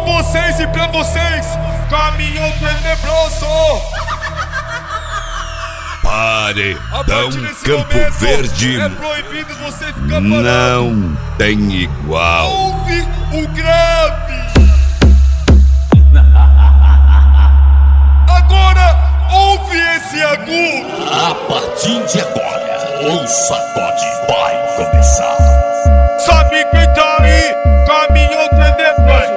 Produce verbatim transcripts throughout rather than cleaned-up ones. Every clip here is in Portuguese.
Com vocês e pra vocês, caminhão tenebroso. Paredão Campo momento, Verde é proibido você ficar parado. não tem igual. Ouve o grave. Agora ouve esse agudo. A partir de agora, o sacode vai começar. Sabe quem tá aí? Caminhão tenebroso.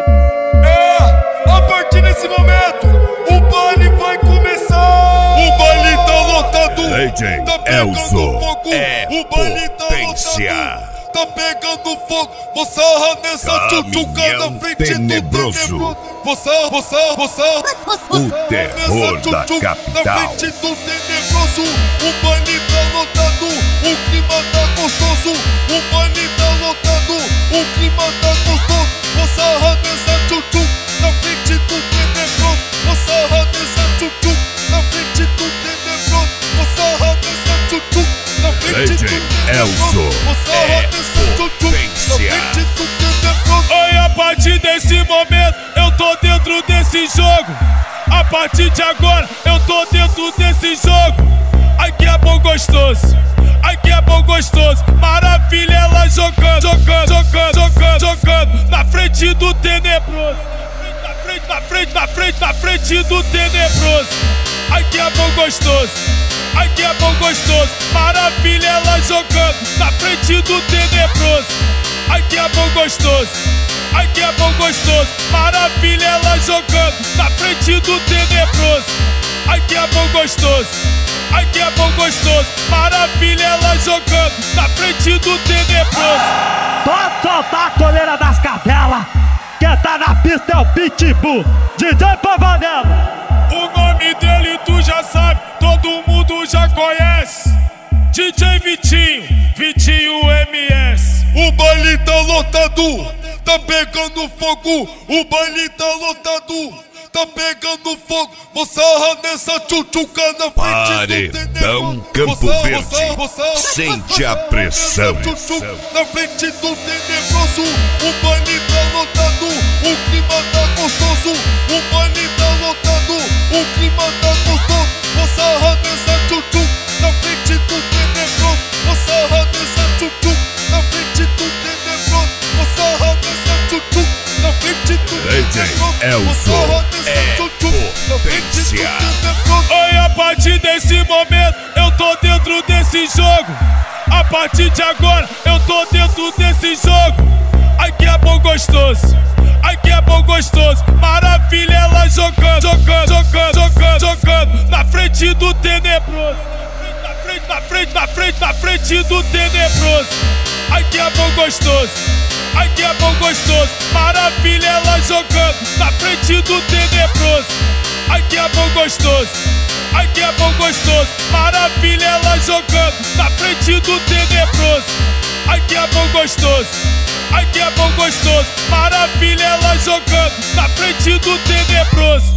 É, a partir desse momento, o baile vai começar. O baile tá lotado. D J Tá pegando Elzo fogo. é O baile tá potência. lotado. Tá pegando fogo. Você sarra nessa tchutchuca na frente tenebroso. do tenebroso. Você, você, você. O terror da capital. Na frente do tenebroso. O baile tá lotado. O clima tá gostoso. O baile tá lotado. O clima tá gostoso. Você sarra nessa tchutchuca na frente do tenebroso. Você sarra nessa tchutchuca na frente do tenebroso. Você sarra nessa tchutchuca na frente do D J tenebroso. Elzo Você sarra é nessa tchutchuca na potência. frente do tenebroso. Oi, a partir desse momento eu tô dentro desse jogo. A partir de agora eu tô dentro desse jogo. Aqui é bom gostoso, aqui é bom gostoso. Maravilha, ela jogando, jogando, jogando, jogando, jogando na frente do tenebroso. Na frente, na frente, na frente, na frente do tenebroso. Aqui é bom gostoso, aqui é bom gostoso. Maravilha, ela jogando na frente do tenebroso. Aqui é bom gostoso, aqui é bom gostoso. Maravilha, ela jogando na frente do tenebroso. Aqui é bom gostoso, aqui é bom gostoso. Maravilha, ela jogando na frente do tenebroso. Pode soltar a coleira das cadelas. Quem tá na pista é o Pitbull, D J Pavanello. O nome dele tu já sabe, todo mundo já conhece. D J Vitinho, Vitinho M S. O baile tá lotado, tá pegando fogo. O baile tá lotado, tá pegando fogo. Você sarra nessa tchutchuca na frente do Paredão tenebroso. Campo Você, Verde. você, você. Sente a pressão. Tchutchuca na frente do tenebroso. O baile tá lotado, o clima tá gostoso. O baile tá lotado, o clima tá gostoso. Você sarra nessa tchutchuca na frente do tenebroso. Você sarra nessa tchutchuca na frente do tenebroso. Você sarra nessa tchutchuca na frente do D J tenebroso. Elzo é potência. Oi, a partir desse momento eu tô dentro desse jogo. A partir de agora eu tô dentro desse jogo. Aqui é bom gostoso, aqui é bom gostoso. Maravilha, ela jogando, jogando, jogando, jogando, jogando na frente do tenebroso. Na frente, na frente, na frente, na frente do tenebroso. Aqui é bom gostoso, aqui é bom gostoso. Maravilha, ela jogando na frente do tenebroso. Aqui é bom gostoso, aqui é bom gostoso. Maravilha, ela jogando na frente do tenebroso. Aqui é bom gostoso, aqui é bom gostoso. Maravilha, ela jogando na frente do tenebroso.